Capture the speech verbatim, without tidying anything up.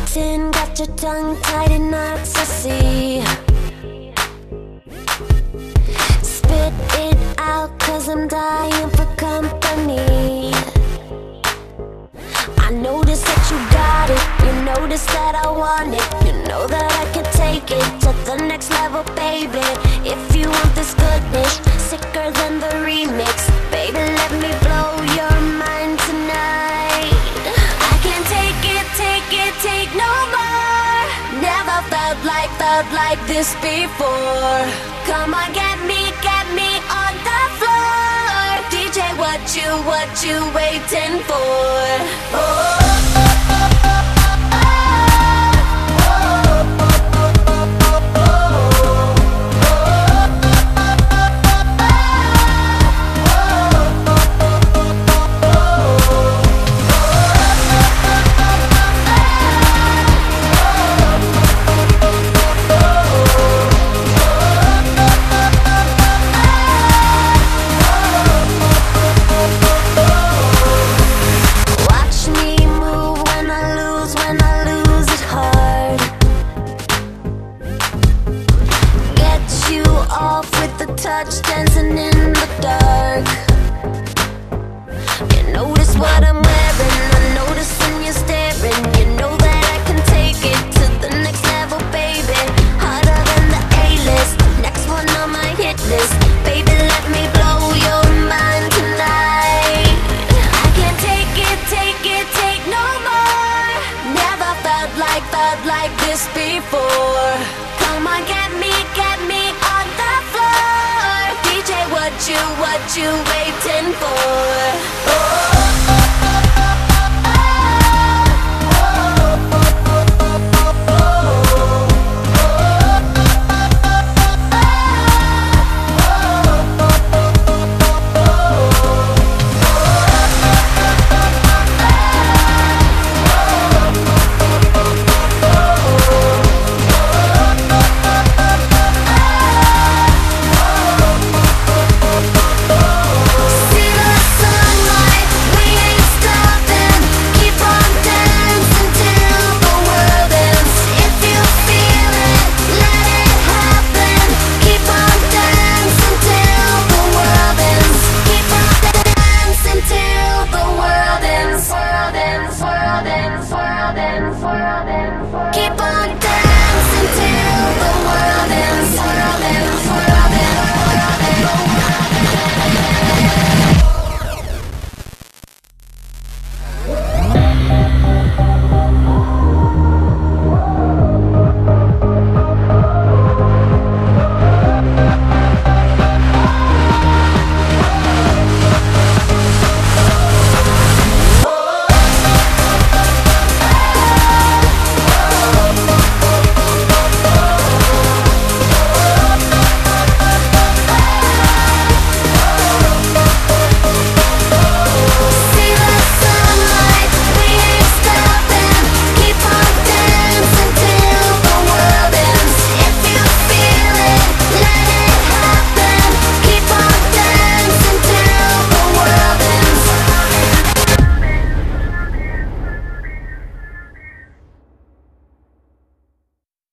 Tin, got your tongue tied in knots, I see. Spit it out, cause I'm dying for company. I notice that you got it, you notice that I want it. You know that I can take it to the next level, baby. If you want this goodness, sicker than the remix, baby, let me blow your mind tonight. I can't take it, take it, take no more. Never felt like, felt like this before. Come on, get me, get me on the floor. D J, what you, what you waiting for? Oh. Off with the touch, dancing in the dark. You notice what I'm wearing, I notice when you're staring. You know that I can take it to the next level, baby. Harder than the A-list, next one on my hit list. Baby, let me blow your mind tonight. I can't take it, take it, take no more. Never felt like, felt like this before. Come on, get me, get me on the floor. D J, what you, what you waiting for?